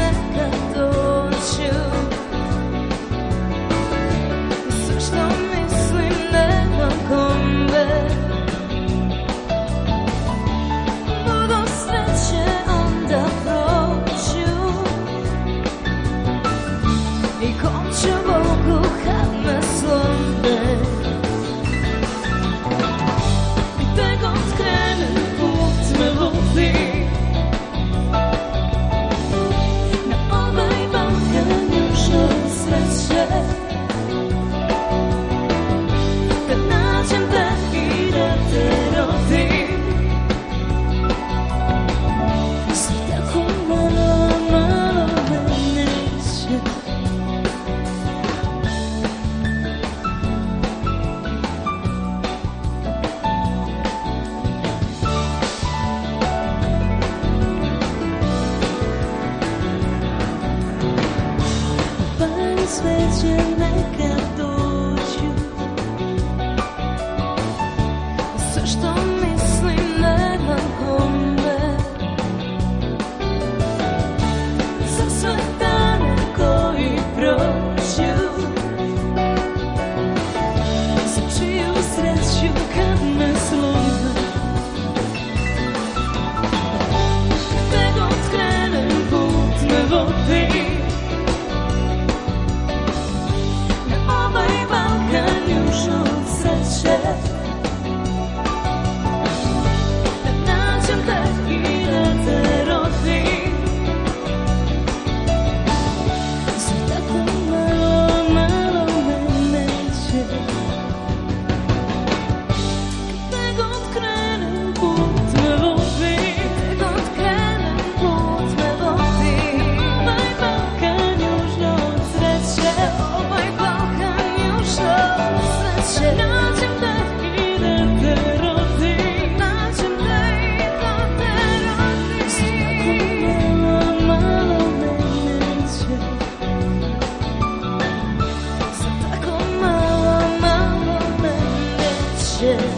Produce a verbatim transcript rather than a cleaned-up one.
nekad doću. Sve što mislim nemam kome. Budu sreće onda proću. I kom ću Bogu kad me slome. I gde god krenem put me vodi. Na ovaj Balkan još od sreće. Da nađem te i da te rodim. Sve tako malo, malo me neće. Sve će nekad doću. Sve što mislim nemam kome. Za sve dane koji prođu. Za čiju sreću kad me slome. Gde god krenem put me vodi. Da nađem te i da te rodim. Sve tako malo, malo me neće. Gde god krenem put me vodi. Gde god krenem put me vodi. Ovaj Balkan još od sreće. Ovaj Balkan još od sreće. Nađem te i da te rodim. Nađem te i da te rodim. Sve tako malo, malo me neće. Sve tako malo, malo me neće.